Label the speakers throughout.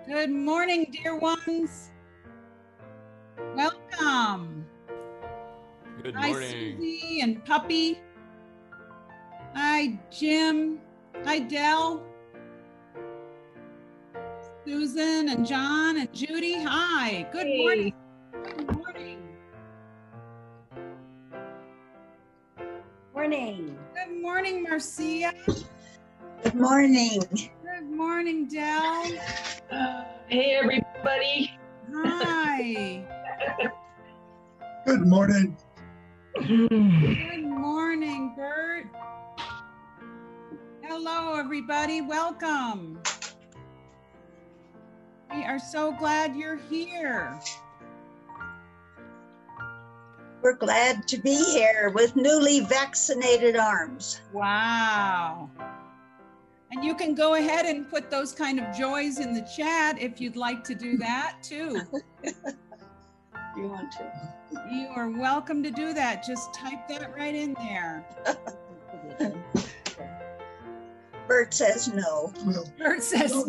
Speaker 1: Good morning, dear ones. Welcome.
Speaker 2: Good
Speaker 1: Hi,
Speaker 2: morning.
Speaker 1: Susie and Puppy. Hi, Jim. Hi, Dell. Susan and John and Judy. Hi. Good morning. Good morning.
Speaker 3: Morning.
Speaker 1: Good morning, Marcia.
Speaker 3: Good morning.
Speaker 1: Good morning, Dell.
Speaker 4: Hey, everybody.
Speaker 1: Hi.
Speaker 5: Good morning.
Speaker 1: Good morning, Bert. Hello, everybody. Welcome. We are so glad you're here.
Speaker 3: We're glad to be here with newly vaccinated arms.
Speaker 1: Wow. And you can go ahead and put those kind of joys in the chat if you'd like to do that too.
Speaker 3: You want to?
Speaker 1: You are welcome to do that. Just type that right in there.
Speaker 3: Bert says no.
Speaker 1: Bert says no.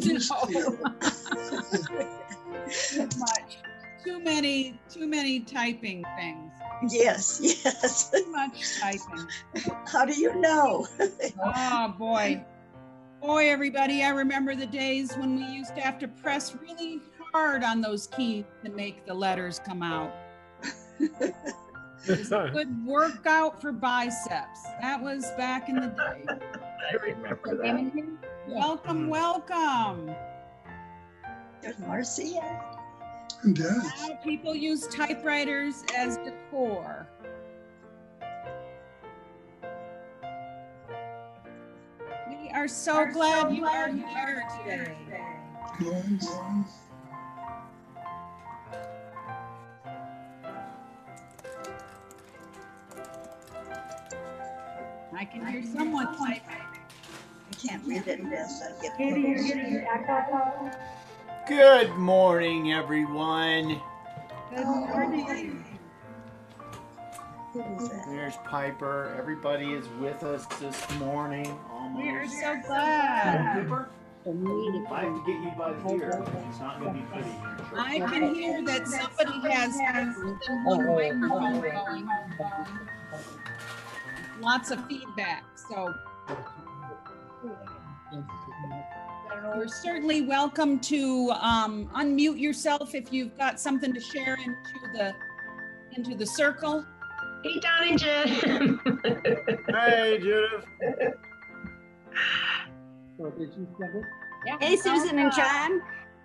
Speaker 1: Too much. Too many typing things.
Speaker 3: Yes, yes.
Speaker 1: Too much typing.
Speaker 3: How do you know?
Speaker 1: Oh boy. Boy, everybody, I remember the days when we used to have to press really hard on those keys to make the letters come out. It was a good workout for biceps. That was back in the day.
Speaker 4: I remember that.
Speaker 1: Welcome, welcome.
Speaker 3: There's Marcia.
Speaker 1: Now people use typewriters as decor. We are so glad you are here today. I can hear someone typing.
Speaker 3: I can't read it unless I get close.
Speaker 6: Good morning, everyone.
Speaker 1: Good morning.
Speaker 3: Who is that?
Speaker 6: There's Piper. Everybody is with us this morning. Almost.
Speaker 1: We are so glad.
Speaker 6: Piper? I have to get you by here. It's not going to be pretty here.
Speaker 1: I can hear that somebody has one microphone going. Lots of feedback, so you're certainly welcome to unmute yourself if you've got something to share into the circle.
Speaker 4: Hey, Don and Jen.
Speaker 6: Hey, Judith.
Speaker 3: Hey, Susan and John.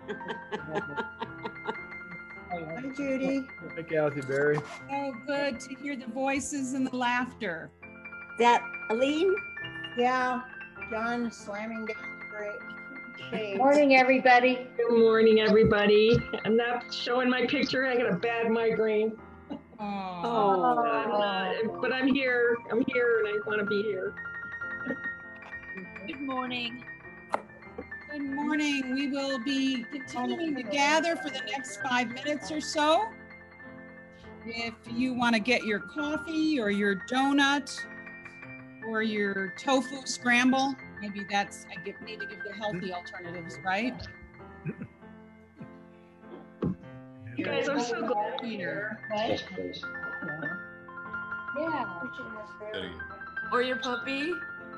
Speaker 3: Hi, Judy.
Speaker 5: Hey, Kathy Berry.
Speaker 1: So good to hear the voices and the laughter.
Speaker 3: Is that Aline?
Speaker 7: Yeah, John is slamming down the shades.
Speaker 8: Morning, everybody.
Speaker 4: Good morning, everybody. I'm not showing my picture. I got a bad migraine. But I'm here. I'm here, and I want to be here.
Speaker 8: Good morning.
Speaker 1: Good morning. We will be continuing to gather for the next 5 minutes or so. If you want to get your coffee or your donut or your tofu scramble, maybe that's, need to give the healthy alternatives, right?
Speaker 4: You guys, I'm so glad
Speaker 1: you're here.
Speaker 8: What? Yeah.
Speaker 9: Or your puppy.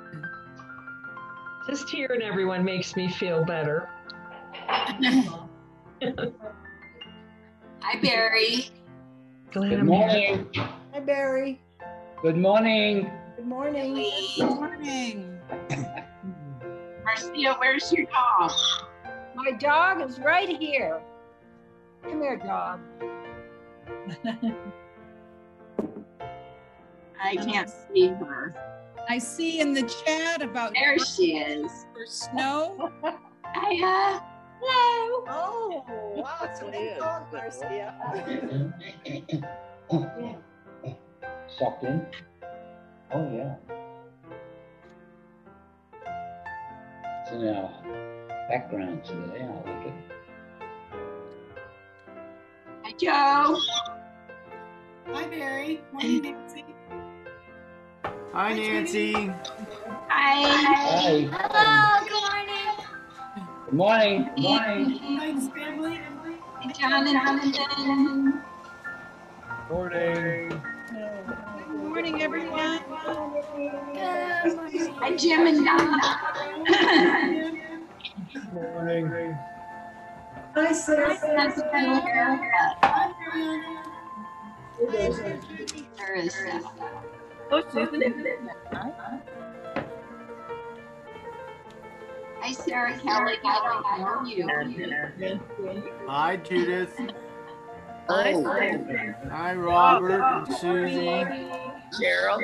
Speaker 4: Just hearing everyone makes me feel better.
Speaker 9: Hi, Barry.
Speaker 4: Glad
Speaker 10: Good
Speaker 4: I'm here.
Speaker 10: morning.
Speaker 7: Hi, Barry.
Speaker 10: Good morning.
Speaker 7: Good morning.
Speaker 1: Good morning.
Speaker 9: Marcia, where's your dog?
Speaker 8: My dog is right here. Come here, dog.
Speaker 9: I can't see her.
Speaker 1: I see in the chat about
Speaker 9: There she is.
Speaker 1: for snow.
Speaker 9: Hiya. Hello.
Speaker 7: Oh, wow, it's a big dog, Marcia.
Speaker 10: Sucked in? Oh, yeah. It's in our background today. I like it.
Speaker 9: Hi, Joe.
Speaker 1: Hi, Barry. Morning, Nancy.
Speaker 6: Hi, Nancy.
Speaker 9: Hi.
Speaker 10: Hi.
Speaker 8: Hello, good morning.
Speaker 10: Good morning. Good morning.
Speaker 9: Thanks, family. John and Jonathan.
Speaker 2: Morning.
Speaker 1: Good morning, everyone.
Speaker 9: Hi, Jim and Donna.
Speaker 2: Morning.
Speaker 9: Hi, Sarah.
Speaker 8: Oh, Susan.
Speaker 9: Hi, Sarah Kelly. I don't know you.
Speaker 6: Hi, Judith.
Speaker 8: Hi,
Speaker 6: Hi, Robert and Susie.
Speaker 8: Gerald.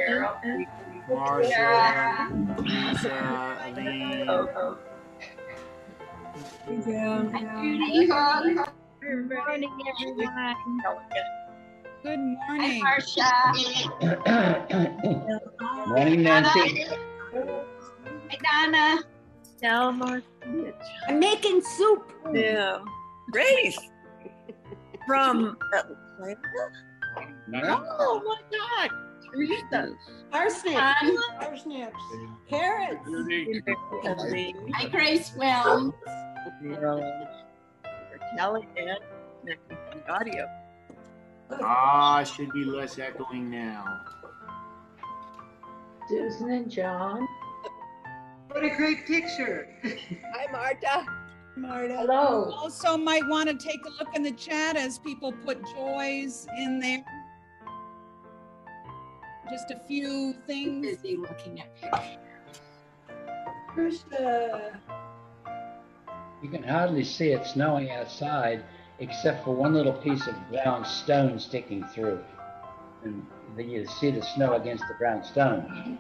Speaker 6: Marcia, Lisa, Aline.
Speaker 9: Judy Hook.
Speaker 8: Good morning, everyone.
Speaker 1: Good
Speaker 9: Hi,
Speaker 1: morning.
Speaker 9: Marcia.
Speaker 10: Morning, Nancy.
Speaker 9: Hi, Donna.
Speaker 8: Delmar.
Speaker 7: I'm making soup.
Speaker 8: Yeah. Grace. From Atlanta. Oh my God. Teresa.
Speaker 7: Parsnips. Carrots.
Speaker 9: Hi, Grace Films.
Speaker 8: Kelly and audio.
Speaker 6: Should be less echoing now.
Speaker 8: Susan and John.
Speaker 7: What a great picture.
Speaker 8: Hi, Marta.
Speaker 7: Marta.
Speaker 8: Hello.
Speaker 1: Also might want to take a look in the chat as people put joys in there. Just a few things.
Speaker 9: Busy looking at pictures.
Speaker 10: You can hardly see it snowing outside except for one little piece of brown stone sticking through. And then you see the snow against the brown stone.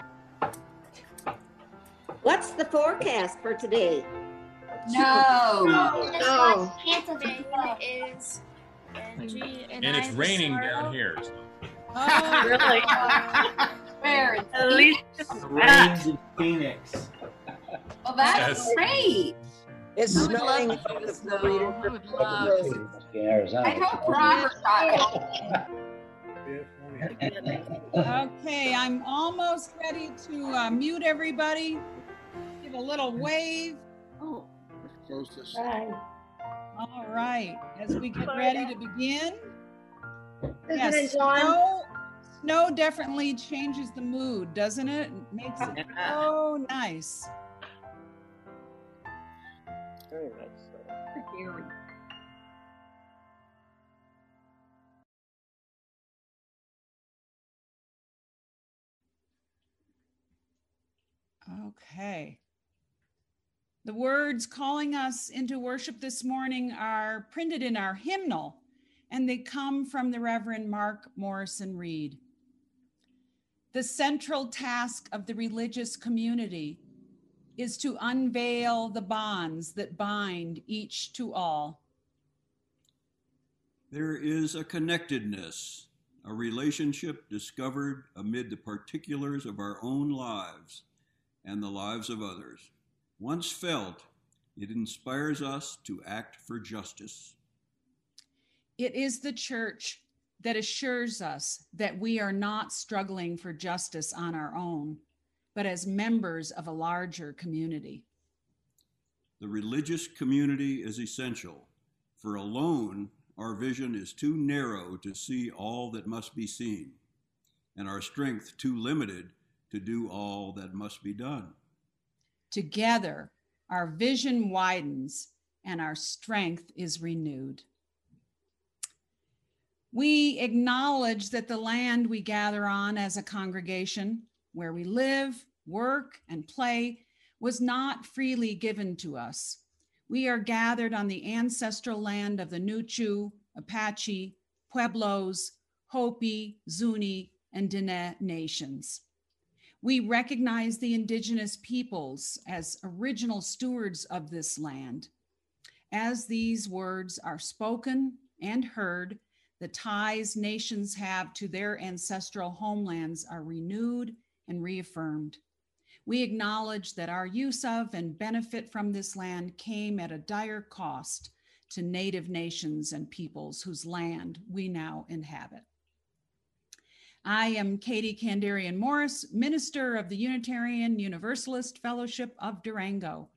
Speaker 7: What's the forecast for today?
Speaker 9: No.
Speaker 8: Oh.
Speaker 5: Pennsylvania is.
Speaker 2: And it's raining down here.
Speaker 1: Oh,
Speaker 8: Really?
Speaker 9: Where?
Speaker 8: At least
Speaker 6: Rains in Phoenix.
Speaker 9: Well, that's
Speaker 2: Yes.
Speaker 9: great.
Speaker 7: It's
Speaker 9: I would
Speaker 7: snowing.
Speaker 9: love to see the snow. I would love.
Speaker 10: It must be in Arizona.
Speaker 9: I hope Robert got it.
Speaker 1: okay, I'm almost ready to mute everybody. Give a little wave.
Speaker 9: Oh.
Speaker 1: All right, as we get ready to begin. Yes,
Speaker 8: Susan and John.
Speaker 1: snow definitely changes the mood, doesn't it? It makes it so nice.
Speaker 8: Very much so.
Speaker 1: Okay. The words calling us into worship this morning are printed in our hymnal, and they come from the Reverend Mark Morrison Reed. The central task of the religious community is to unveil the bonds that bind each to all.
Speaker 11: There is a connectedness, a relationship discovered amid the particulars of our own lives and the lives of others. Once felt, it inspires us to act for justice.
Speaker 1: It is the church that assures us that we are not struggling for justice on our own, but as members of a larger community.
Speaker 11: The religious community is essential, for alone our vision is too narrow to see all that must be seen, and our strength too limited to do all that must be done.
Speaker 1: Together, our vision widens and our strength is renewed. We acknowledge that the land we gather on as a congregation, where we live, work, and play, was not freely given to us. We are gathered on the ancestral land of the Nuchu, Apache, Pueblos, Hopi, Zuni, and Diné nations. We recognize the indigenous peoples as original stewards of this land. As these words are spoken and heard, the ties nations have to their ancestral homelands are renewed and reaffirmed. We acknowledge that our use of and benefit from this land came at a dire cost to Native nations and peoples whose land we now inhabit. I am Katie Kandarian Morris, minister of the Unitarian Universalist Fellowship of Durango.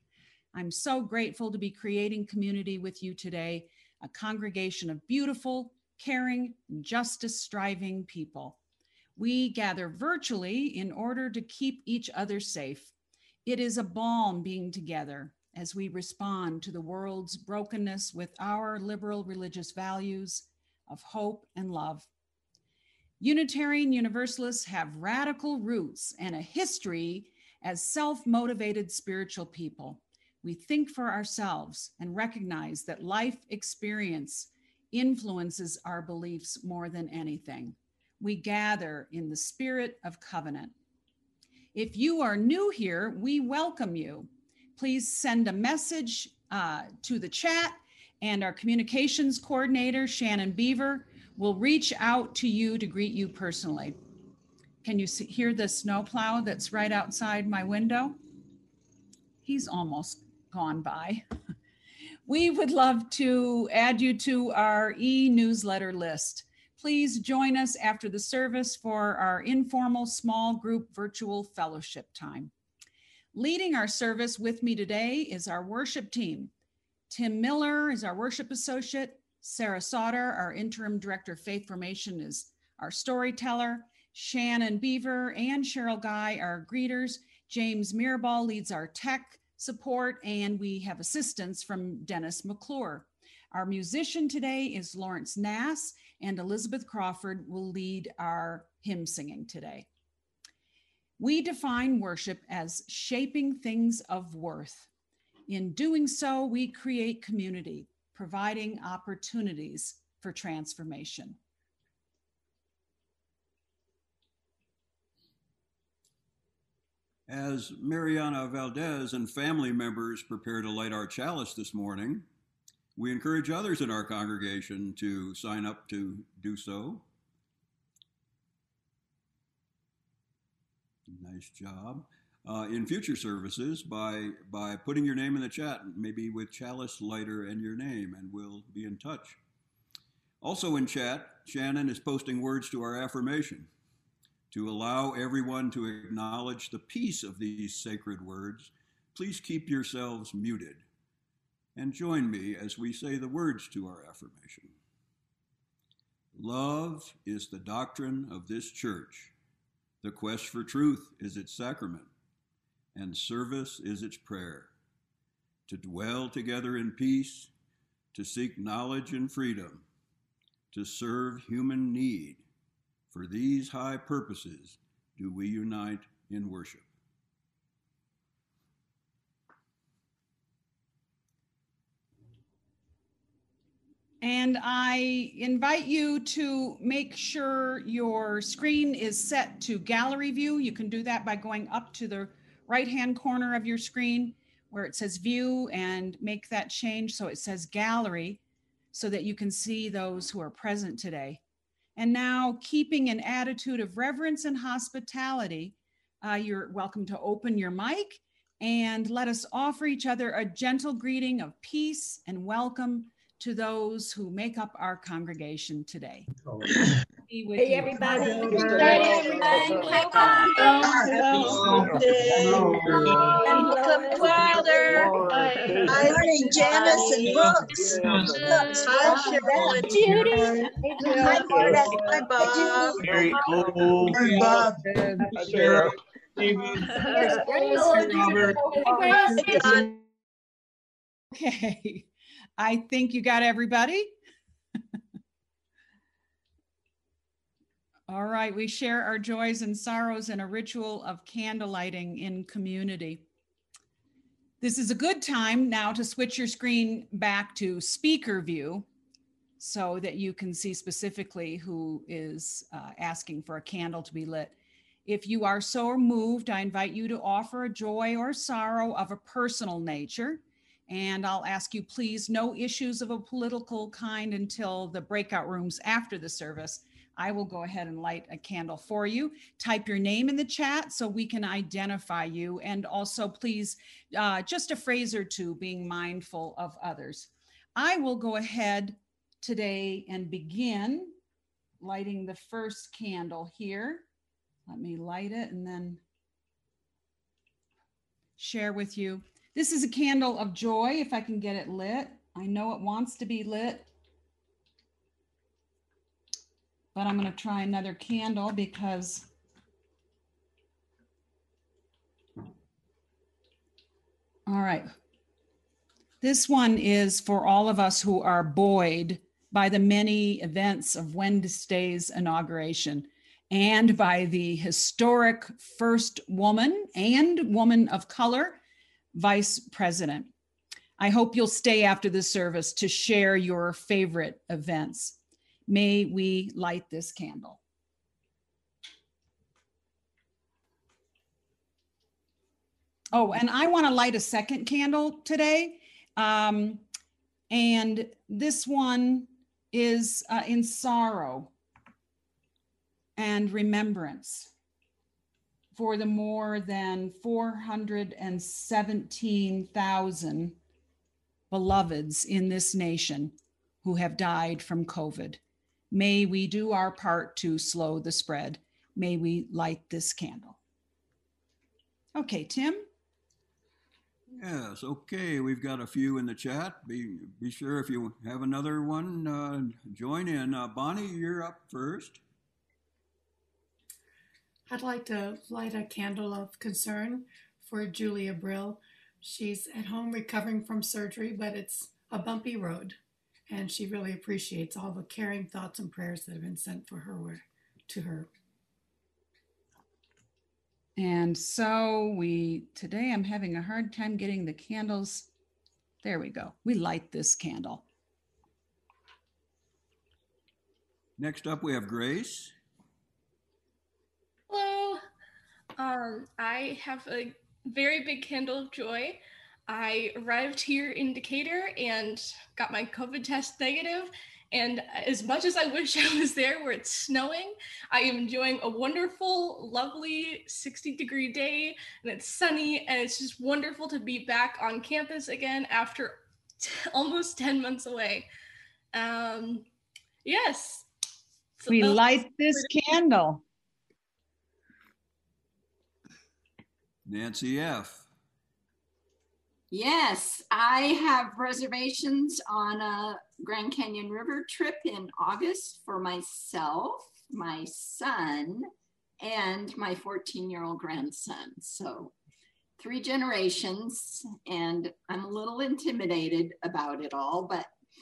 Speaker 1: I'm so grateful to be creating community with you today, a congregation of beautiful, caring, justice-striving people. We gather virtually in order to keep each other safe. It is a balm being together as we respond to the world's brokenness with our liberal religious values of hope and love. Unitarian Universalists have radical roots and a history as self-motivated spiritual people. We think for ourselves and recognize that life experience influences our beliefs more than anything. We gather in the spirit of covenant. If you are new here, we welcome you. Please send a message to the chat, and our communications coordinator, Shannon Beaver, will reach out to you to greet you personally. Can you hear the snowplow that's right outside my window? He's almost gone by. We would love to add you to our e-newsletter list. Please join us after the service for our informal small group virtual fellowship time. Leading our service with me today is our worship team. Tim Miller is our worship associate. Sarah Sauter, our interim director of faith formation, is our storyteller. Shannon Beaver and Cheryl Guy are greeters. James Mirabal leads our tech support, and we have assistance from Dennis McClure. Our musician today is Lawrence Nass, and Elizabeth Crawford will lead our hymn singing today. We define worship as shaping things of worth. In doing so, we create community, providing opportunities for transformation.
Speaker 11: As Mariana Valdez and family members prepare to light our chalice this morning, we encourage others in our congregation to sign up to do so. Nice job. In future services by putting your name in the chat, maybe with chalice lighter and your name, and we'll be in touch. Also in chat, Shannon is posting words to our affirmation to allow everyone to acknowledge the peace of these sacred words. Please keep yourselves muted and join me as we say the words to our affirmation. Love is the doctrine of this church. The quest for truth is its sacrament, and service is its prayer. To dwell together in peace, to seek knowledge and freedom, to serve human need. For these high purposes do we unite in worship.
Speaker 1: And I invite you to make sure your screen is set to gallery view. You can do that by going up to the right-hand corner of your screen where it says view, and make that change so it says gallery so that you can see those who are present today. And now, keeping an attitude of reverence and hospitality, you're welcome to open your mic and let us offer each other a gentle greeting of peace and welcome to those who make up our congregation today.
Speaker 8: Hey, everybody.
Speaker 5: Hey, everybody. Welcome, Wilder.
Speaker 3: Good morning, Janice and Brooks.
Speaker 5: Hi, Cheryl and Judy.
Speaker 3: Hi, Marta. Hi, Bob.
Speaker 2: Very old. Hey, Bob. Sarah. Robert.
Speaker 1: Okay, I think you got everybody. All right, we share our joys and sorrows in a ritual of candlelighting in community. This is a good time now to switch your screen back to speaker view so that you can see specifically who is asking for a candle to be lit. If you are so moved, I invite you to offer a joy or sorrow of a personal nature. And I'll ask you, please, no issues of a political kind until the breakout rooms after the service. I will go ahead and light a candle for you. Type your name in the chat so we can identify you. And also, please, just a phrase or two, being mindful of others. I will go ahead today and begin lighting the first candle here. Let me light it and then share with you. This is a candle of joy, if I can get it lit. I know it wants to be lit, but I'm going to try another candle because all right. This one is for all of us who are buoyed by the many events of Wednesday's inauguration and by the historic first woman and woman of color vice president. I hope you'll stay after the service to share your favorite events. May we light this candle. Oh, and I want to light a second candle today. And this one is in sorrow and remembrance for the more than 417,000 beloveds in this nation who have died from COVID. May we do our part to slow the spread. May we light this candle. Okay, Tim.
Speaker 11: Yes, okay. We've got a few in the chat. Be sure if you have another one, join in. Bonnie, you're up first.
Speaker 12: I'd like to light a candle of concern for Julia Brill. She's at home recovering from surgery, but it's a bumpy road, and she really appreciates all the caring thoughts and prayers that have been sent for her to her.
Speaker 1: And so today I'm having a hard time getting the candles. There we go. We light this candle.
Speaker 11: Next up, we have Grace.
Speaker 5: Hello. I have a very big candle of joy. I arrived here in Decatur and got my COVID test negative. And as much as I wish I was there where it's snowing, I am enjoying a wonderful, lovely 60-degree day, and it's sunny, and it's just wonderful to be back on campus again after almost 10 months away. Yes. So
Speaker 1: we light this candle.
Speaker 11: Nancy F.
Speaker 9: Yes, I have reservations on a Grand Canyon River trip in August for myself, my son, and my 14-year-old grandson. So 3 generations, and I'm a little intimidated about it all, but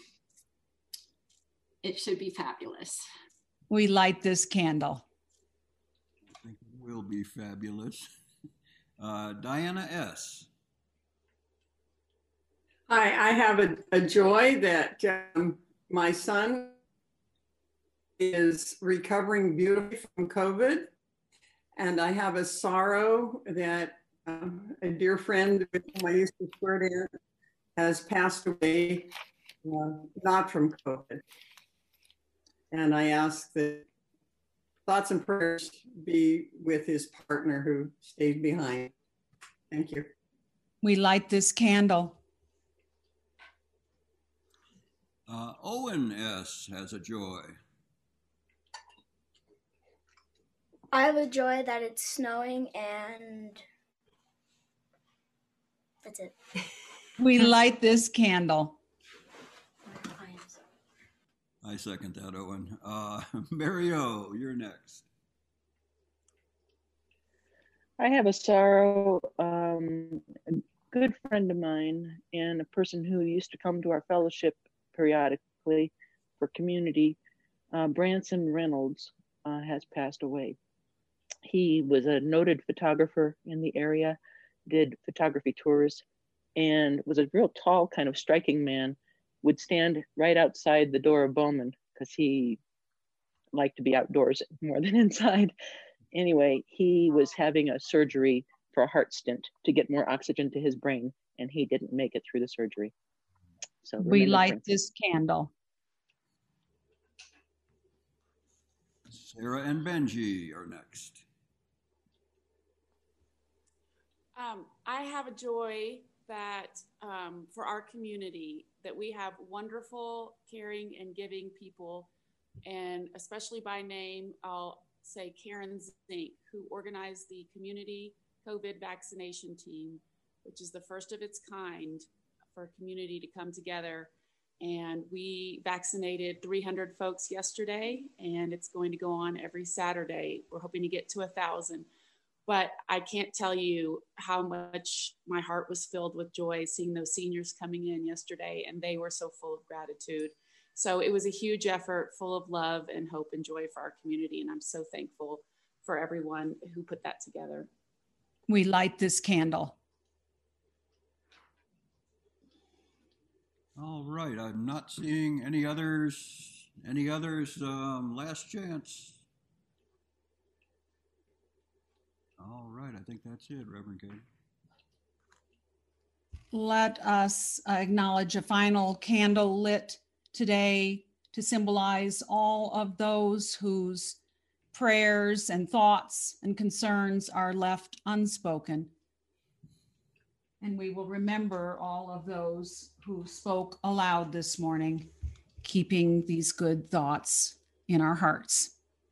Speaker 9: it should be fabulous.
Speaker 1: We light this candle.
Speaker 11: I think it will be fabulous. Diana S.
Speaker 13: Hi, I have a joy that my son is recovering beautifully from COVID. And I have a sorrow that a dear friend with whom I used to swear in has passed away, not from COVID. And I ask that thoughts and prayers be with his partner who stayed behind. Thank you.
Speaker 1: We light this candle.
Speaker 11: Owen S. has a joy.
Speaker 14: I have a joy that it's snowing, and that's it.
Speaker 1: We light this candle.
Speaker 11: I second that, Owen. Mario, you're next.
Speaker 15: I have a sorrow, a good friend of mine and a person who used to come to our fellowship periodically for community, Branson Reynolds, has passed away. He was a noted photographer in the area, did photography tours, and was a real tall, kind of striking man, would stand right outside the door of Bowman because he liked to be outdoors more than inside. Anyway, he was having a surgery for a heart stent to get more oxygen to his brain, and he didn't make it through the surgery. So
Speaker 1: we light this candle.
Speaker 11: Sarah and Benji are next.
Speaker 16: I have a joy that for our community, that we have wonderful, caring, and giving people, and especially by name, I'll say Karen Zink, who organized the community COVID vaccination team. which is the first of its kind for a community to come together. And we vaccinated 300 folks yesterday, and it's going to go on every Saturday. We're hoping to get to 1,000. But I can't tell you how much my heart was filled with joy seeing those seniors coming in yesterday, and they were so full of gratitude. So it was a huge effort, full of love and hope and joy for our community. And I'm so thankful for everyone who put that together.
Speaker 1: We light this candle.
Speaker 11: All right, I'm not seeing any others. Any others? Last chance. All right, I think that's it, Reverend Katie.
Speaker 1: Let us acknowledge a final candle lit today to symbolize all of those whose prayers and thoughts and concerns are left unspoken. And we will remember all of those who spoke aloud this morning, keeping these good thoughts in our hearts.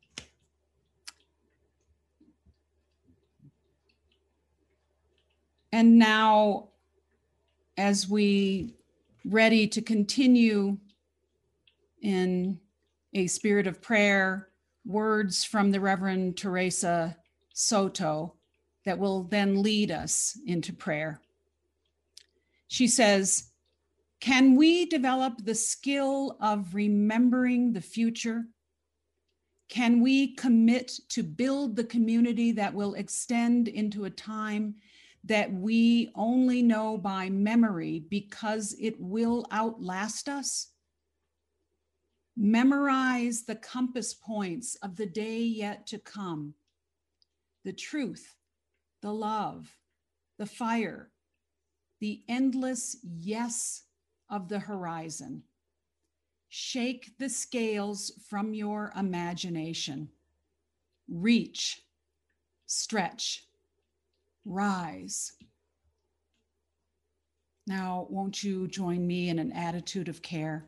Speaker 1: And now, as we ready to continue in a spirit of prayer, words from the Reverend Teresa Soto that will then lead us into prayer. She says, can we develop the skill of remembering the future? Can we commit to build the community that will extend into a time that we only know by memory because it will outlast us? Memorize the compass points of the day yet to come, the truth, the love, the fire, the endless yes of the horizon. Shake the scales from your imagination. Reach, stretch, rise. Now, won't you join me in an attitude of care?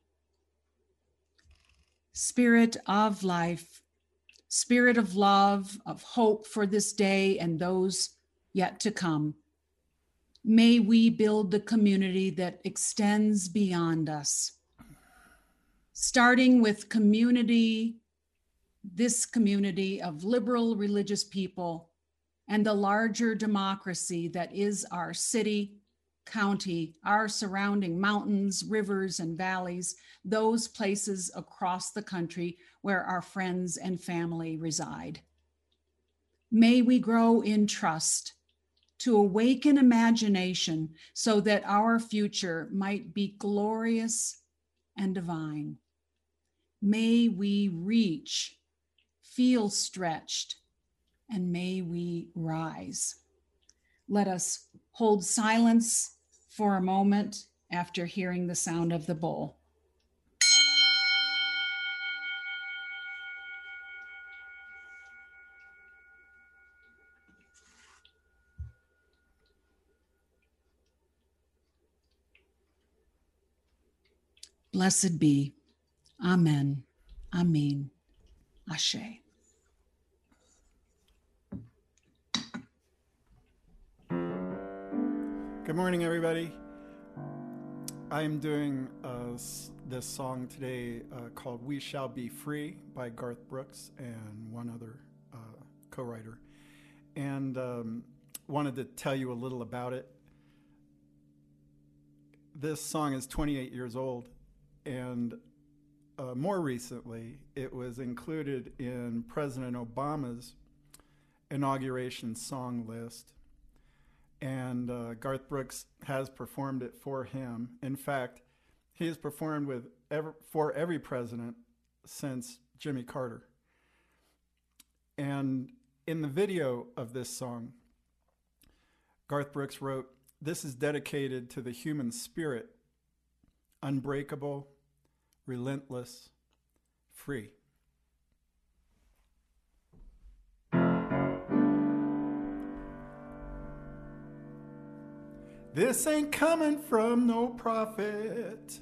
Speaker 1: Spirit of life, spirit of love, of hope for this day and those yet to come. May we build the community that extends beyond us. Starting with this community of liberal religious people and the larger democracy that is our city, county, our surrounding mountains, rivers, and valleys, those places across the country where our friends and family reside. May we grow in trust to awaken imagination so that our future might be glorious and divine. May we reach, feel stretched, and may we rise. Let us hold silence for a moment after hearing the sound of the bowl. Blessed be. Amen. Amen. Ashe.
Speaker 17: Good morning, everybody. I am doing this song today called We Shall Be Free by Garth Brooks and one other co-writer. And wanted to tell you a little about it. This song is 28 years old, and more recently, it was included in President Obama's inauguration song list. And Garth Brooks has performed it for him. In fact, he has performed for every president since Jimmy Carter. And in the video of this song, Garth Brooks wrote, "This is dedicated to the human spirit, unbreakable, relentless, free." This ain't coming from no prophet,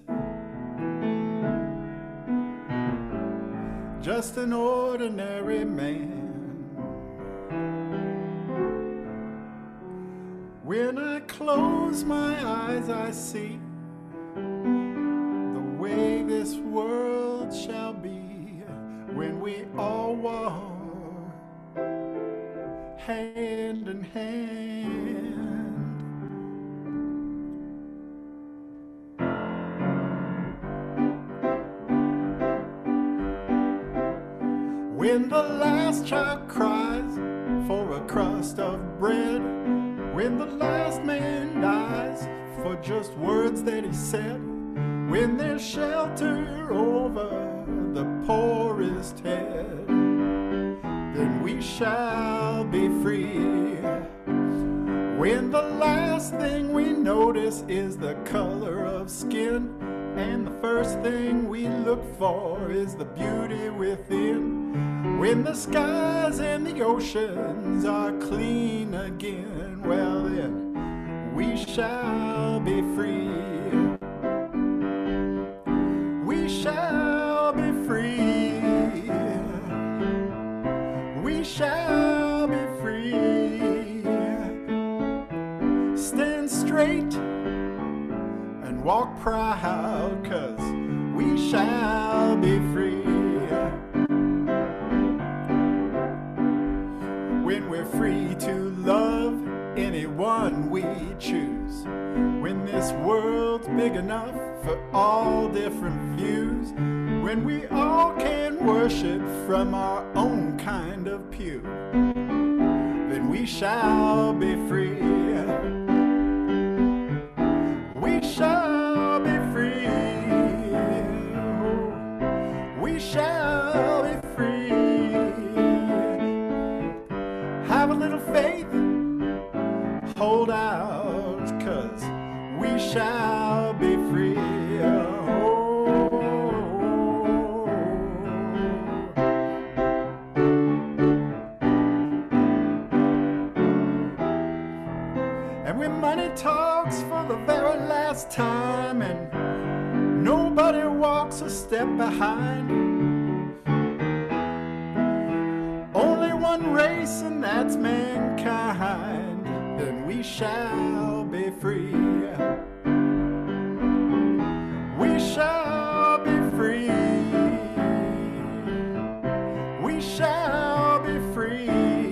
Speaker 17: just an ordinary man When I close my eyes, I see the way this world shall be when we all walk hand in hand. When the last child cries for a crust of bread, when the last man dies for just words that he said, when there's shelter over the poorest head, then we shall be free. When the last thing we notice is the color of skin, and the first thing we look for is the beauty within. When the skies and the oceans are clean again, well then we shall be free. We shall be free. We shall be free. Stand straight and walk proud, 'cause we shall be free. When we're free to love anyone we choose, when this world's big enough for all different views, when we all can worship from our own kind of pew, then we shall be free. We shall be free. We shall be free. Have a little faith, hold out, 'cause we shall be free. And when money talks for the very last time and nobody walks a step behind, only one race and that's mankind, then we shall be free. We shall be free. We shall be free.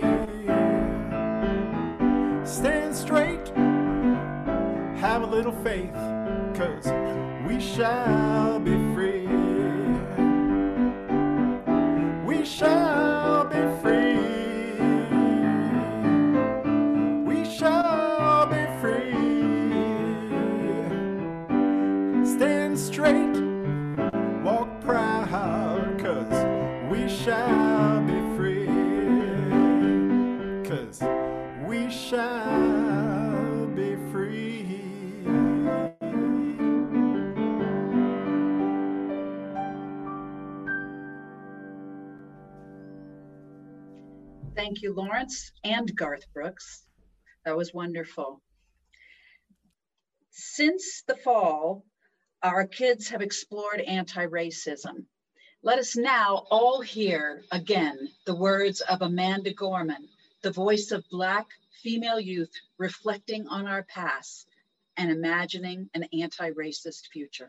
Speaker 17: Stand straight, have a little faith, 'cause we shall be free. We shall be free. We shall be free. Stand straight, walk proud, 'cause we shall be free. 'Cause we shall be free.
Speaker 18: Thank you, Lawrence and Garth Brooks. That was wonderful. Since the fall, our kids have explored anti-racism. Let us now all hear again the words of Amanda Gorman, the voice of Black female youth reflecting on our past and imagining an anti-racist future.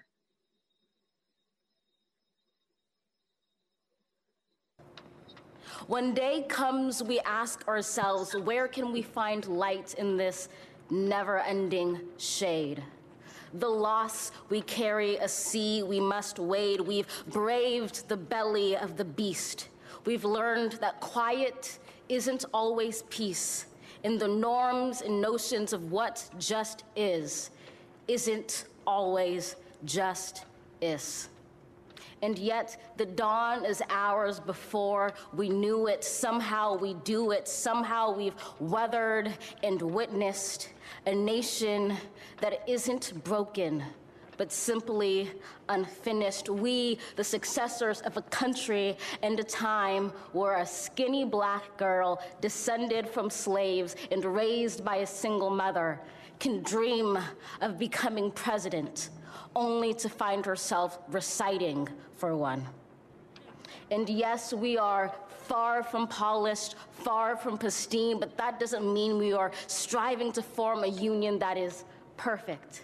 Speaker 19: When day comes, we ask ourselves, where can we find light in this never-ending shade? The loss we carry, a sea we must wade. We've braved the belly of the beast. We've learned that quiet isn't always peace. In the norms and notions of what just isn't always just is. And yet the dawn is ours before we knew it. Somehow we do it. Somehow we've weathered and witnessed a nation that isn't broken, but simply unfinished. We, the successors of a country and a time where a skinny Black girl descended from slaves and raised by a single mother can dream of becoming president, only to find herself reciting for one. And yes, we are far from polished, far from pristine, but that doesn't mean we are striving to form a union that is perfect.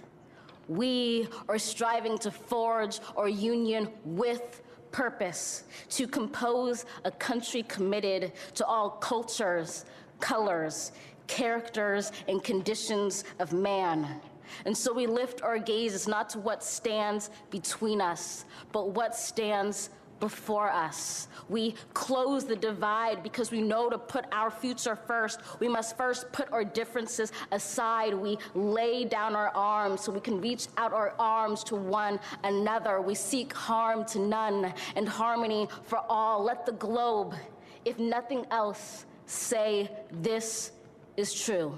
Speaker 19: We are striving to forge our union with purpose, to compose a country committed to all cultures, colors, characters, and conditions of man. And so we lift our gazes not to what stands between us, but what stands before us. We close the divide because we know to put our future first, we must first put our differences aside. We lay down our arms so we can reach out our arms to one another. We seek harm to none and harmony for all. Let the globe, if nothing else, say this is true.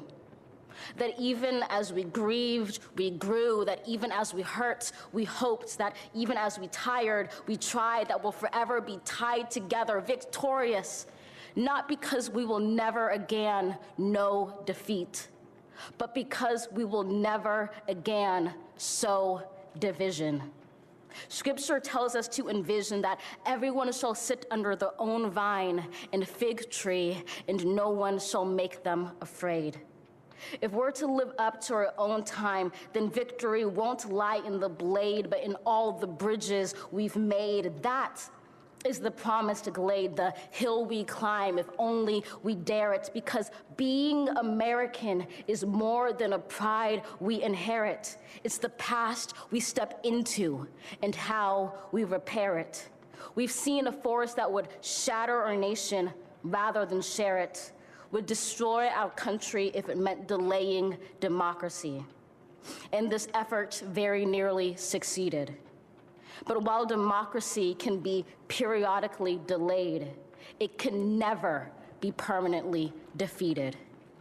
Speaker 19: That even as we grieved, we grew, that even as we hurt, we hoped, that even as we tired, we tried, that we'll forever be tied together, victorious, not because we will never again know defeat, but because we will never again sow division. Scripture tells us to envision that everyone shall sit under their own vine and fig tree, and no one shall make them afraid. If we're to live up to our own time, then victory won't lie in the blade, but in all the bridges we've made. That is the promised glade, the hill we climb, if only we dare it, because being American is more than a pride we inherit. It's the past we step into and how we repair it. We've seen a force that would shatter our nation rather than share it, would destroy our country if it meant delaying democracy. And this effort very nearly succeeded. But while democracy can be periodically delayed, it can never be permanently defeated.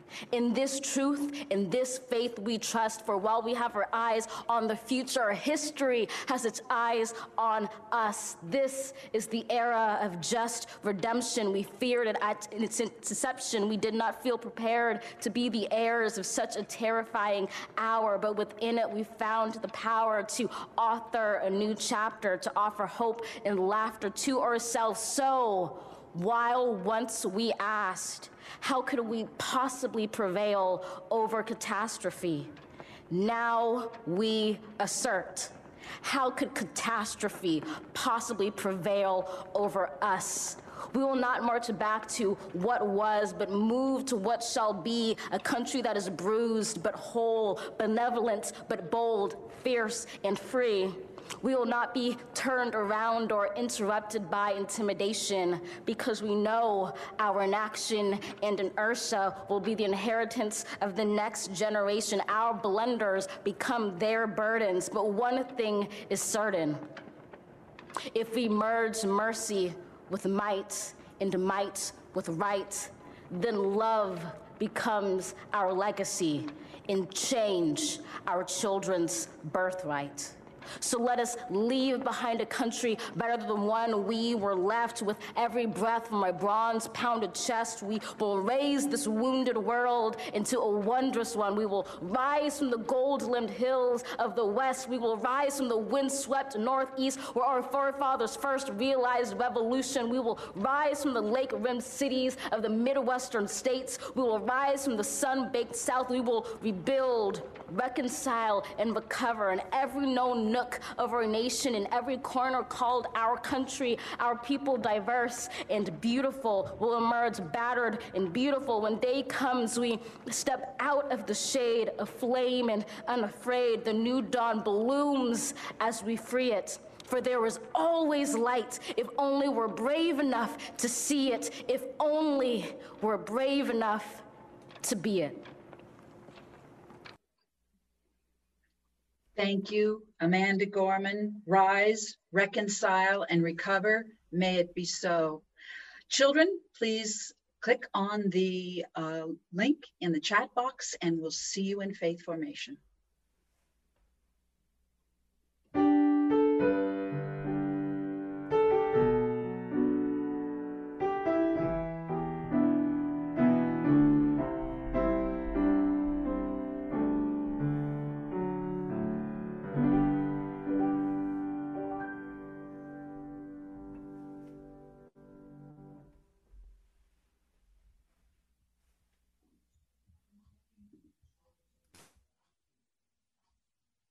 Speaker 19: In this truth, in this faith we trust, for while we have our eyes on the future, history has its eyes on us. This is the era of just redemption. We feared it at its inception. We did not feel prepared to be the heirs of such a terrifying hour, but within it we found the power to author a new chapter, to offer hope and laughter to ourselves. So, while once we asked, how could we possibly prevail over catastrophe? Now we assert, how could catastrophe possibly prevail over us? We will not march back to what was, but move to what shall be, a country that is bruised but whole, benevolent but bold, fierce and free. We will not be turned around or interrupted by intimidation, because we know our inaction and inertia will be the inheritance of the next generation. Our blunders become their burdens. But one thing is certain: if we merge mercy with might and might with right, then love becomes our legacy and change our children's birthright. So let us leave behind a country better than the one we were left. With every breath from my bronze-pounded chest, we will raise this wounded world into a wondrous one. We will rise from the gold-limbed hills of the West. We will rise from the wind-swept Northeast, where our forefathers first realized revolution. We will rise from the lake-rimmed cities of the Midwestern states. We will rise from the sun-baked South. We will rebuild, reconcile, and recover in every known nook of our nation, in every corner called our country. Our people, diverse and beautiful, will emerge battered and beautiful. When day comes, we step out of the shade, aflame and unafraid. The new dawn blooms as we free it. For there is always light, if only we're brave enough to see it, if only we're brave enough to be it.
Speaker 18: Thank you, Amanda Gorman. Rise, reconcile, and recover. May it be so. Children, please click on the link in the chat box, and we'll see you in faith formation.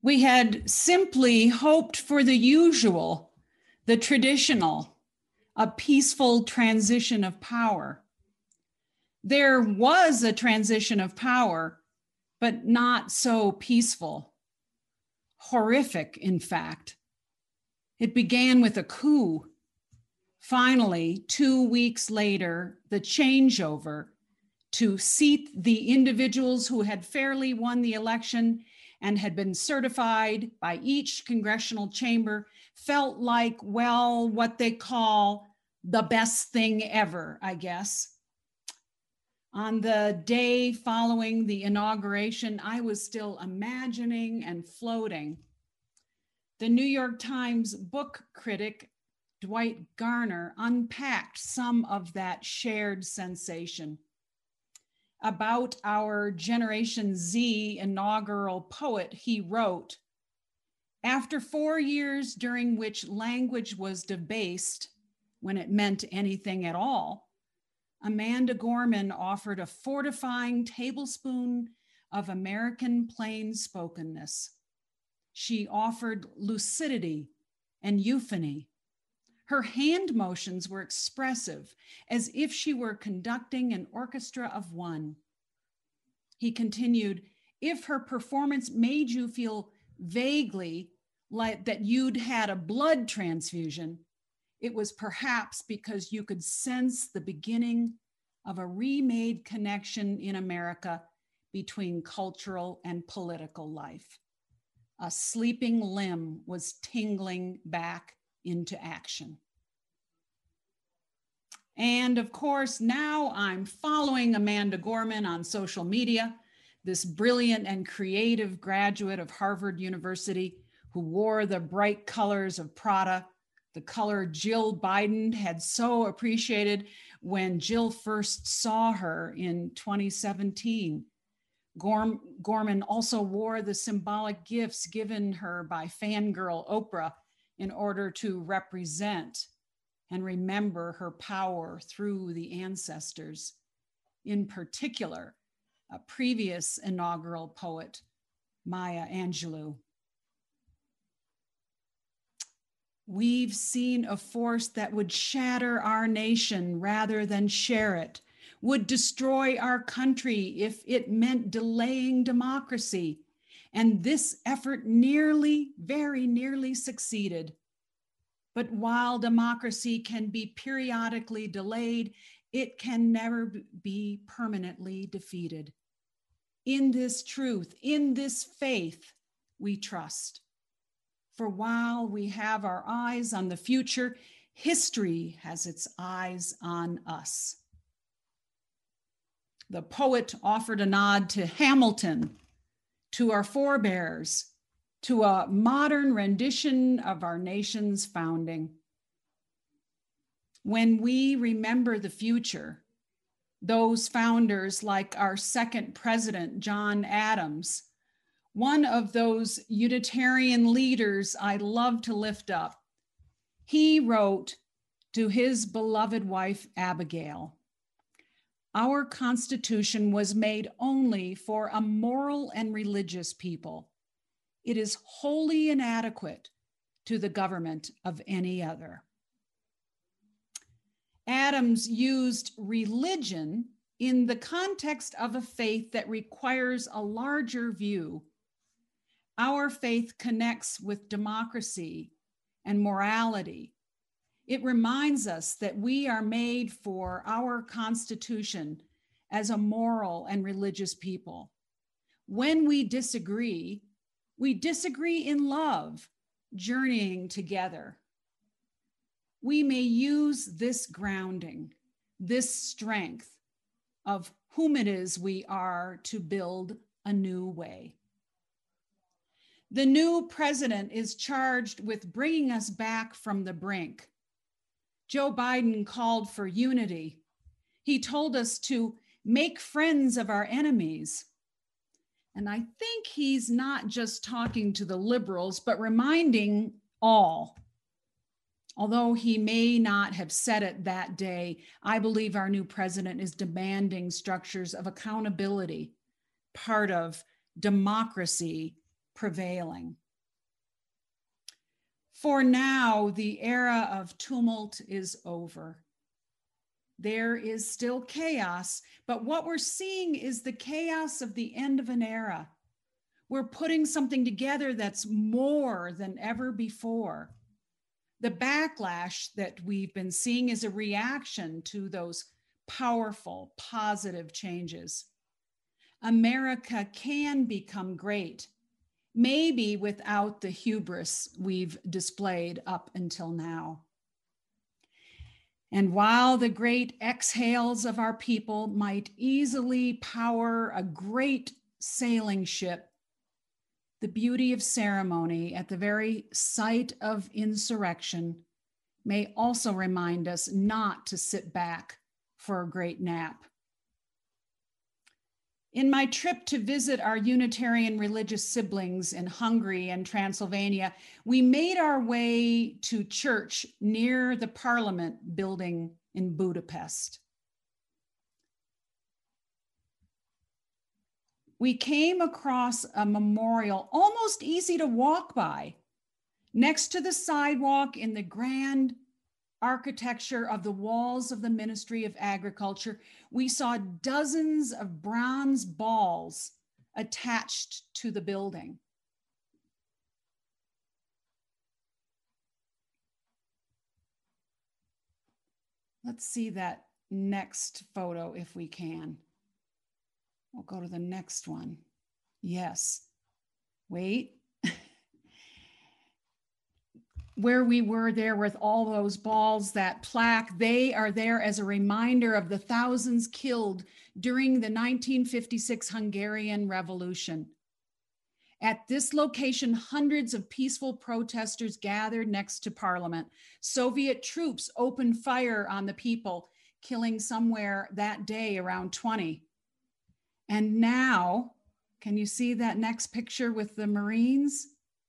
Speaker 1: We had simply hoped for the usual, the traditional, a peaceful transition of power. There was a transition of power, but not so peaceful. Horrific, in fact. It began with a coup. Finally, 2 weeks later, the changeover to seat the individuals who had fairly won the election and had been certified by each congressional chamber felt like, well, what they call the best thing ever, I guess. On the day following the inauguration, I was still imagining and floating. The New York Times book critic, Dwight Garner, unpacked some of that shared sensation. About our Generation Z inaugural poet, he wrote, "After 4 years during which language was debased, when it meant anything at all, Amanda Gorman offered a fortifying tablespoon of American plain-spokenness. She offered lucidity and euphony. Her hand motions were expressive, as if she were conducting an orchestra of one." He continued, "If her performance made you feel vaguely like that you'd had a blood transfusion, it was perhaps because you could sense the beginning of a remade connection in America between cultural and political life. A sleeping limb was tingling back into action." And of course, now I'm following Amanda Gorman on social media, this brilliant and creative graduate of Harvard University who wore the bright colors of Prada, the color Jill Biden had so appreciated when Jill first saw her in 2017. Gorman also wore the symbolic gifts given her by fangirl Oprah in order to represent and remember her power through the ancestors. In particular, a previous inaugural poet, Maya Angelou. We've seen a force that would shatter our nation rather than share it, would destroy our country if it meant delaying democracy. And this effort very nearly succeeded. But while democracy can be periodically delayed, it can never be permanently defeated. In this truth, in this faith, we trust. For while we have our eyes on the future, history has its eyes on us. The poet offered a nod to Hamilton, to our forebears, to a modern rendition of our nation's founding. When we remember the future, those founders like our second president, John Adams, one of those Unitarian leaders I love to lift up, he wrote to his beloved wife, Abigail, "Our Constitution was made only for a moral and religious people. It is wholly inadequate to the government of any other." Adams used religion in the context of a faith that requires a larger view. Our faith connects with democracy and morality. It reminds us that we are made for our Constitution as a moral and religious people. When we disagree in love, journeying together. We may use this grounding, this strength of whom it is we are to build a new way. The new president is charged with bringing us back from the brink. Joe Biden called for unity. He told us to make friends of our enemies. And I think he's not just talking to the liberals, but reminding all. Although he may not have said it that day, I believe our new president is demanding structures of accountability, part of democracy prevailing. For now, the era of tumult is over. There is still chaos, but what we're seeing is the chaos of the end of an era. We're putting something together that's more than ever before. The backlash that we've been seeing is a reaction to those powerful, positive changes. America can become great, maybe without the hubris we've displayed up until now. And while the great exhales of our people might easily power a great sailing ship, the beauty of ceremony at the very site of insurrection may also remind us not to sit back for a great nap. In my trip to visit our Unitarian religious siblings in Hungary and Transylvania, we made our way to church near the Parliament building in Budapest. We came across a memorial almost easy to walk by. Next to the sidewalk in the grand architecture of the walls of the Ministry of Agriculture, we saw dozens of bronze balls attached to the building. Let's see that next photo if we can. We'll go to the next one. Yes. Wait. Where we were there with all those balls, that plaque, they are there as a reminder of the thousands killed during the 1956 Hungarian Revolution. At this location, hundreds of peaceful protesters gathered next to Parliament. Soviet troops opened fire on the people, killing somewhere that day around 20. And now, can you see that next picture with the Marines?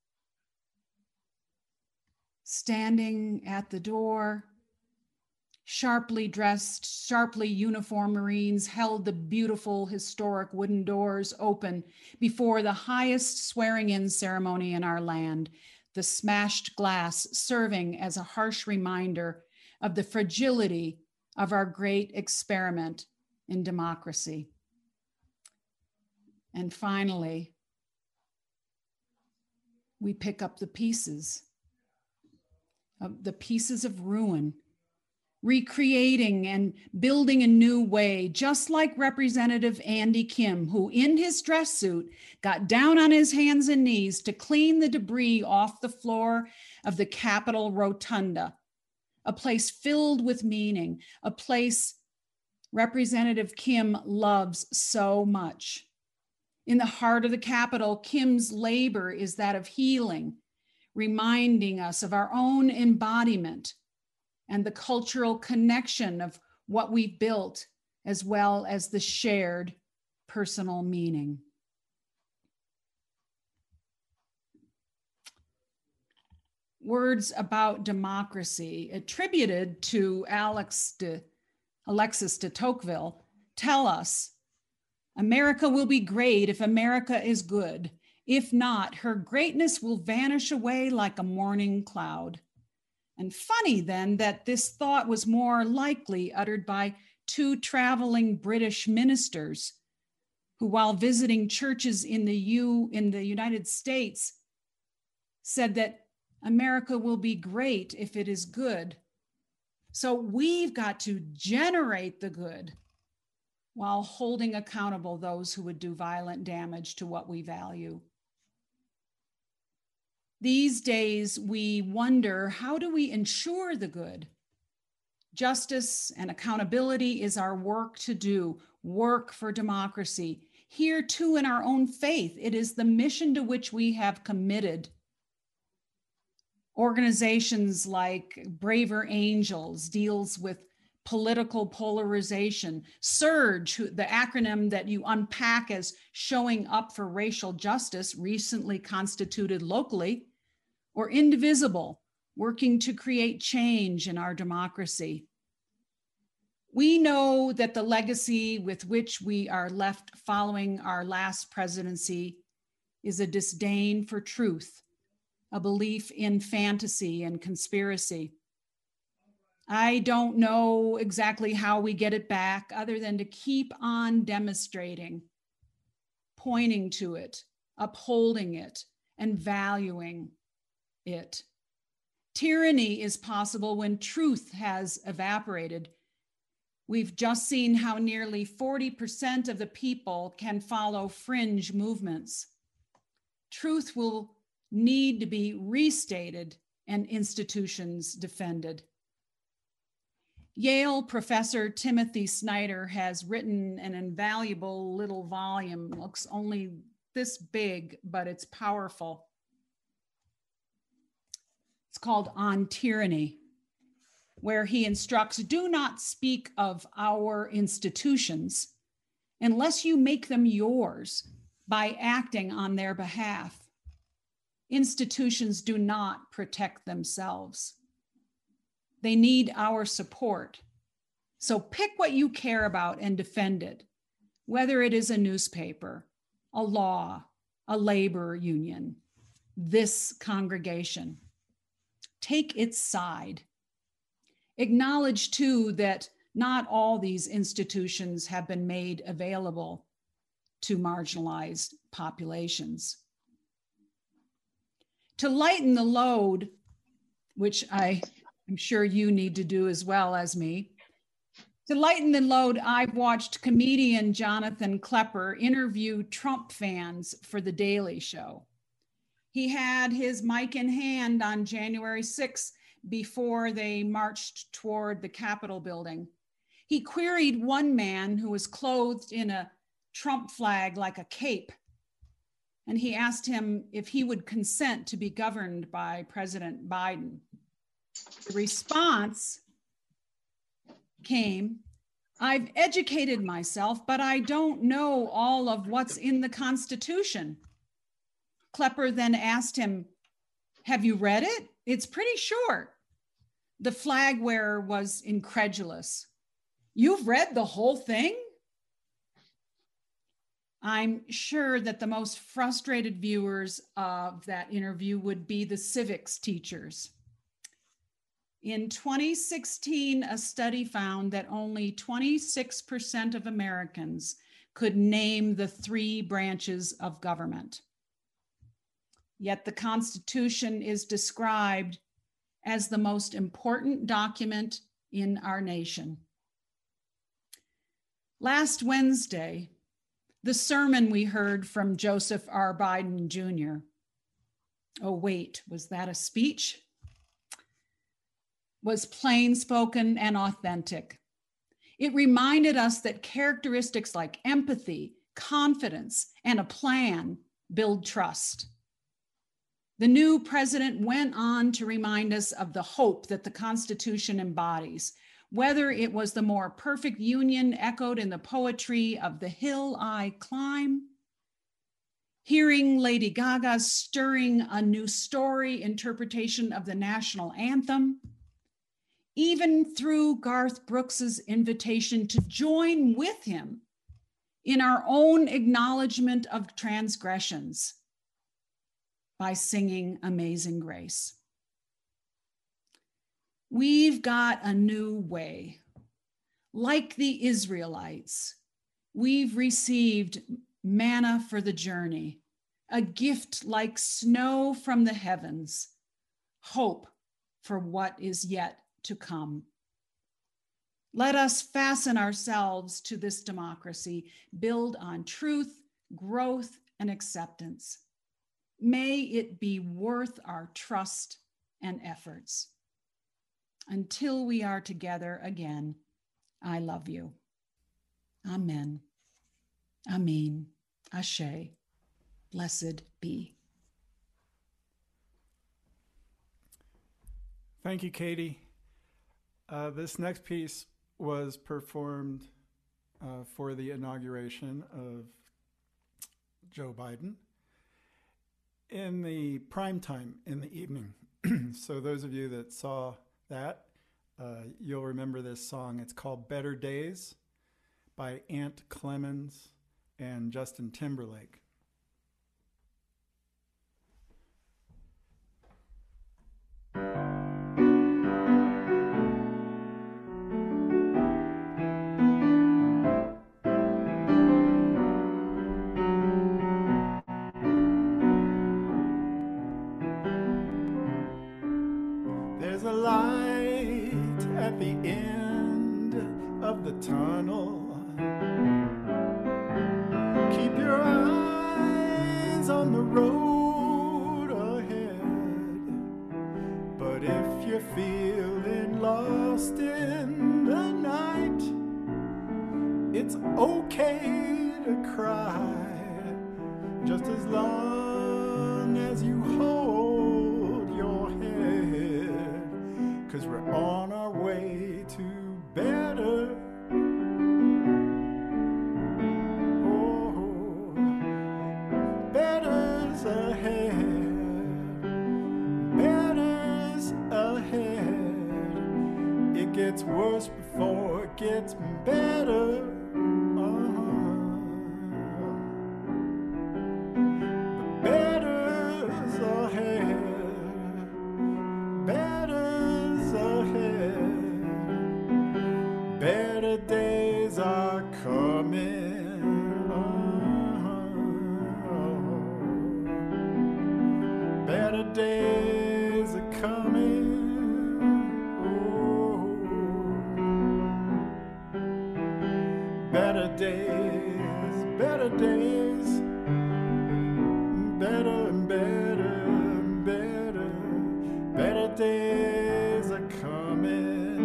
Speaker 1: Standing at the door, sharply dressed, sharply uniformed Marines held the beautiful historic wooden doors open before the highest swearing-in ceremony in our land, the smashed glass serving as a harsh reminder of the fragility of our great experiment in democracy. And finally, we pick up the pieces of ruin, recreating and building a new way, just like Representative Andy Kim, who in his dress suit got down on his hands and knees to clean the debris off the floor of the Capitol Rotunda, a place filled with meaning, a place Representative Kim loves so much. In the heart of the Capitol, Kim's labor is that of healing, reminding us of our own embodiment and the cultural connection of what we've built, as well as the shared personal meaning. Words about democracy attributed to Alexis de Tocqueville tell us, America will be great if America is good. If not, her greatness will vanish away like a morning cloud. And funny then that this thought was more likely uttered by two traveling British ministers who, while visiting churches in the United States, said that America will be great if it is good. So we've got to generate the good while holding accountable those who would do violent damage to what we value. These days, we wonder, how do we ensure the good? Justice and accountability is our work to do, work for democracy. Here too, in our own faith, it is the mission to which we have committed. Organizations like Braver Angels deals with political polarization. SURGE, the acronym that you unpack as showing up for racial justice, recently constituted locally, or Indivisible, working to create change in our democracy. We know that the legacy with which we are left following our last presidency is a disdain for truth, a belief in fantasy and conspiracy. I don't know exactly how we get it back other than to keep on demonstrating, pointing to it, upholding it, and valuing it. Tyranny is possible when truth has evaporated. We've just seen how nearly 40% of the people can follow fringe movements. Truth will need to be restated and institutions defended. Yale professor Timothy Snyder has written an invaluable little volume, looks only this big, but it's powerful. It's called On Tyranny, where he instructs, do not speak of our institutions unless you make them yours by acting on their behalf. Institutions do not protect themselves. They need our support. So pick what you care about and defend it, whether it is a newspaper, a law, a labor union, this congregation. Take its side. Acknowledge too that not all these institutions have been made available to marginalized populations. To lighten the load, which I'm sure you need to do as well as me, to lighten the load, I've watched comedian Jonathan Klepper interview Trump fans for The Daily Show. He had his mic in hand on January 6th before they marched toward the Capitol building. He queried one man who was clothed in a Trump flag like a cape, and he asked him if he would consent to be governed by President Biden. The response came, I've educated myself, but I don't know all of what's in the Constitution. Klepper then asked him, have you read it? It's pretty short. The flag wearer was incredulous. You've read the whole thing? I'm sure that the most frustrated viewers of that interview would be the civics teachers. In 2016, a study found that only 26% of Americans could name the 3 branches of government. Yet the Constitution is described as the most important document in our nation. Last Wednesday, the sermon we heard from Joseph R. Biden Jr. Oh, wait, was that a speech? Was plain spoken and authentic. It reminded us that characteristics like empathy, confidence, and a plan build trust. The new president went on to remind us of the hope that the Constitution embodies, whether it was the more perfect union echoed in the poetry of The Hill I Climb, hearing Lady Gaga's stirring a new story interpretation of the national anthem, even through Garth Brooks's invitation to join with him in our own acknowledgement of transgressions by singing Amazing Grace. We've got a new way. Like the Israelites, we've received manna for the journey, a gift like snow from the heavens, hope for what is yet to come. Let us fasten ourselves to this democracy, build on truth, growth, and acceptance. May it be worth our trust and efforts. Until we are together again, I love you. Amen. Amen. Ashe. Blessed be.
Speaker 17: Thank you, Katie. This next piece was performed for the inauguration of Joe Biden in the prime time in the evening. So those of you that saw that, you'll remember this song. It's called Better Days by Ant Clemens and Justin Timberlake. tunnel. Keep your eyes on the road ahead. But if you're feeling lost in the night, it's okay to cry, just as long as you hold your head, 'cause we're on our way to better. Oh, better's ahead, better's ahead. It gets worse before it gets better. Better's ahead, better's ahead. Better days are coming. Better days are coming. Better days, better days, better and better and better, better days are coming.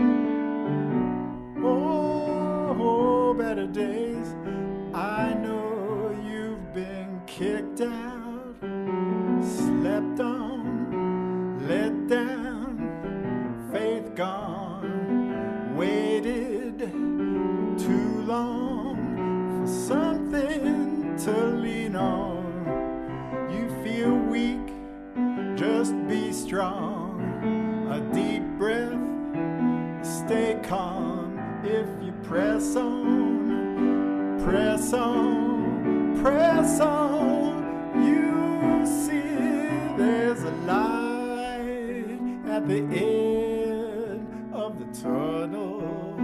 Speaker 17: Oh, better days. I know you've been kicked out, slept on, let down, faith gone, waited too long for something to lean on. You feel weak, just be strong. A deep breath, stay calm. If you press on, press on, press on, you see there's a light at the end of the tunnel.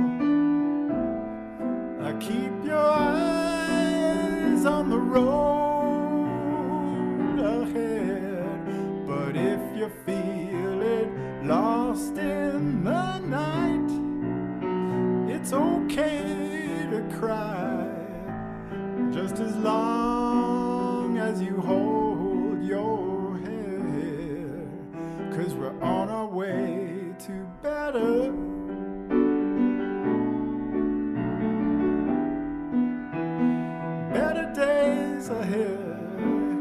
Speaker 17: Keep your eyes on the road ahead. But if you feel it lost in the night, it's okay to cry, just as long as you hold your head. 'Cause we're on our way to better. Better days ahead,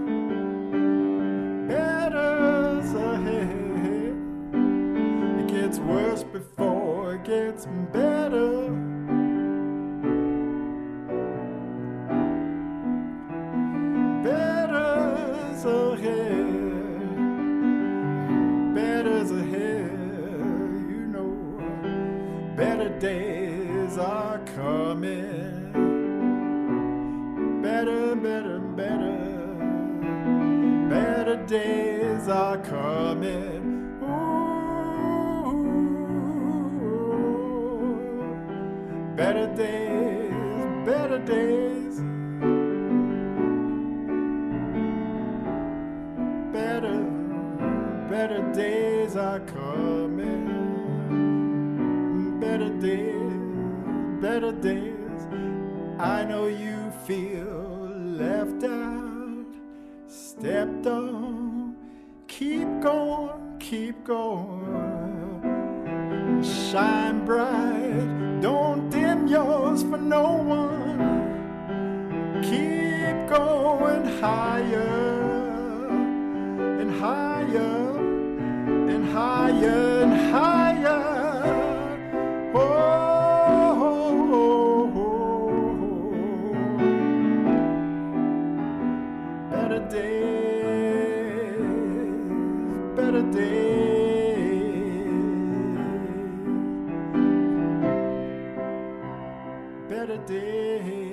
Speaker 17: better's ahead. It gets worse before it gets better. Better's ahead, better's ahead. You know, better days are coming. Better, better, better, better days are coming. Ooh, better days, better days. Better, better days are coming. Better days, better days. I know you feel left out, stepped on. Keep going, keep going. Shine bright, don't dim yours for no one. Keep going higher and higher and higher and higher. Better days, better days, better days.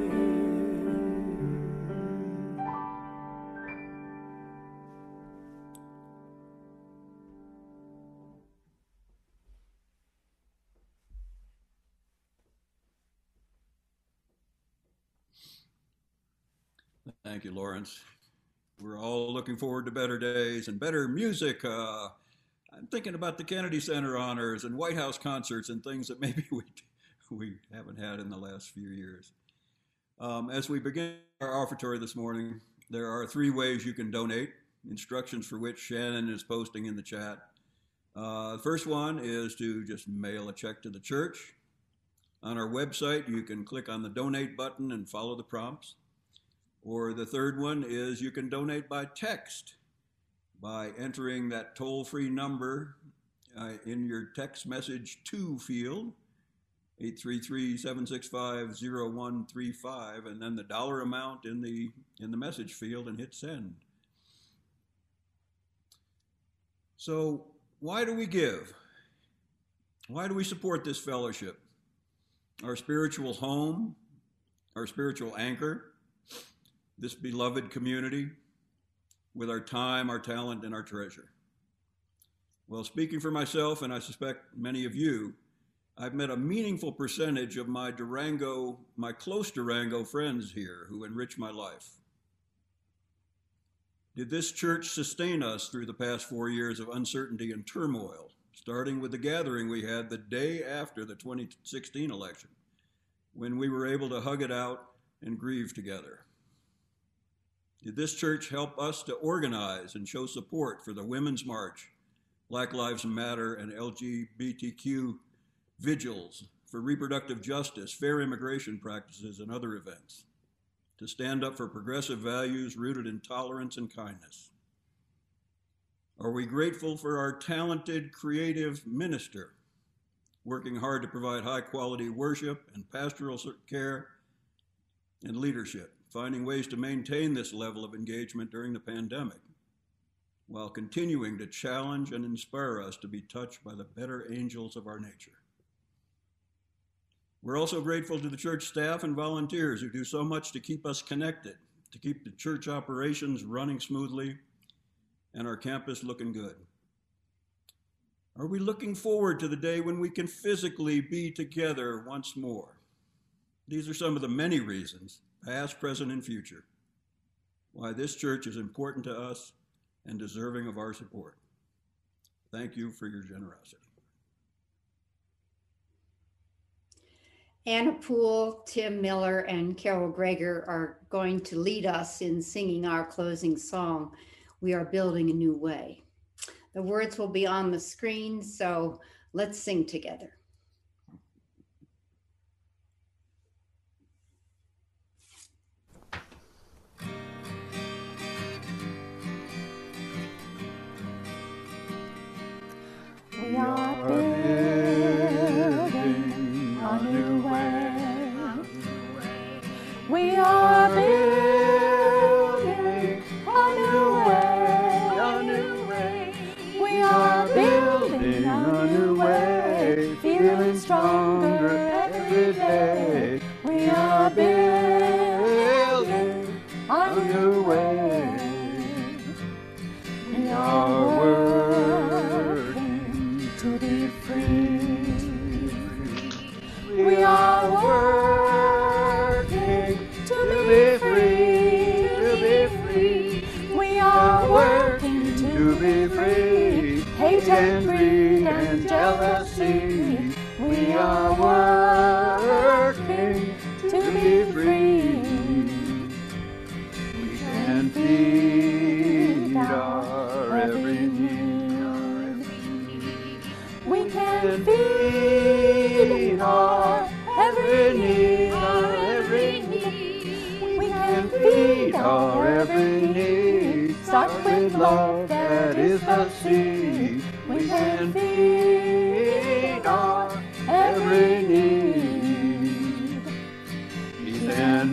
Speaker 11: Thank you, Lawrence. We're all looking forward to better days and better music. I'm thinking about the Kennedy Center honors and White House concerts and things that maybe we haven't had in the last few years. As we begin our offertory this morning, there are 3 ways you can donate, instructions for which Shannon is posting in the chat. The first one is to just mail a check to the church. On our website, you can click on the donate button and follow the prompts. Or the third one is you can donate by text by entering that toll-free number in your text message to field, 833-765-0135, and then the dollar amount in the message field, and hit send. So why do we give? Why do we support this fellowship? Our spiritual home, our spiritual anchor, this beloved community, with our time, our talent, and our treasure. Well, speaking for myself, and I suspect many of you, I've met a meaningful percentage of my close Durango friends here who enrich my life. Did this church sustain us through the past 4 years of uncertainty and turmoil, starting with the gathering we had the day after the 2016 election, when we were able to hug it out and grieve together? Did this church help us to organize and show support for the Women's March, Black Lives Matter, and LGBTQ vigils, for reproductive justice, fair immigration practices, and other events, to stand up for progressive values rooted in tolerance and kindness? Are we grateful for our talented, creative minister, working hard to provide high-quality worship and pastoral care and leadership, finding ways to maintain this level of engagement during the pandemic, while continuing to challenge and inspire us to be touched by the better angels of our nature? We're also grateful to the church staff and volunteers who do so much to keep us connected, to keep the church operations running smoothly and our campus looking good. Are we looking forward to the day when we can physically be together once more? These are some of the many reasons, past, present, and future, why this church is important to us and deserving of our support. Thank you for your generosity.
Speaker 20: Anna Poole, Tim Miller, and Carol Greger are going to lead us in singing our closing song, "We Are Building a New Way." The words will be on the screen, so let's sing together.
Speaker 2: We are building a new way. We are building a new way. We are building a new way. Feeling stronger every day. We are building a new way. We are working to be free. We are working to be free, to be free. We are working to be free. Hate and greed and jealousy. We are working to be free. We can feed our every need. We can feed our every need, our every need. We can feed our every need. Start with love, that is the seed. We can feed our every need. Peace and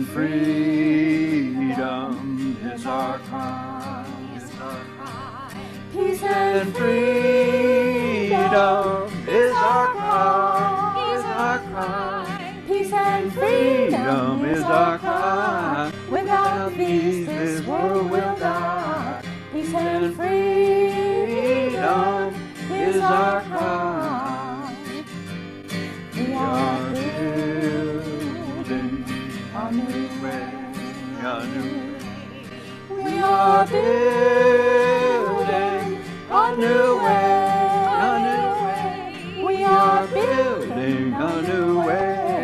Speaker 2: freedom is our cry. Peace and freedom is our cry, is our cry. Peace and freedom is our cry. Without peace, this world will die. Peace and freedom is our cry. We are building a new way, a new way. We are building a new way, a new way. We are building a new way.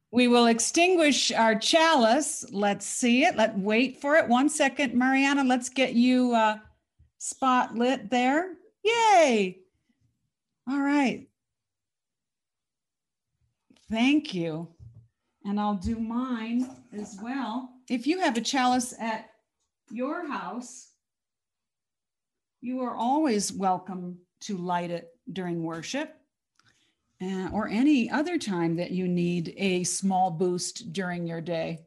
Speaker 1: We will extinguish our chalice. Let's see it. Let's wait for it. 1 second, Mariana. Let's get you spot lit there. Yay. All right. Thank you. And I'll do mine as well. If you have a chalice at your house, you are always welcome to light it during worship. Or any other time that you need a small boost during your day.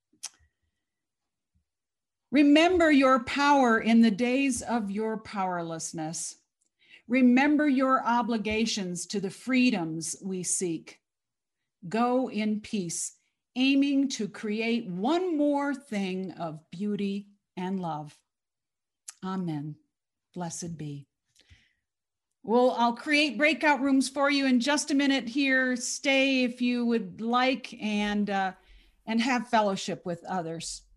Speaker 1: Remember your power in the days of your powerlessness. Remember your obligations to the freedoms we seek. Go in peace, aiming to create one more thing of beauty and love. Amen. Blessed be. Well, I'll create breakout rooms for you in just a minute here. Stay if you would like and have fellowship with others.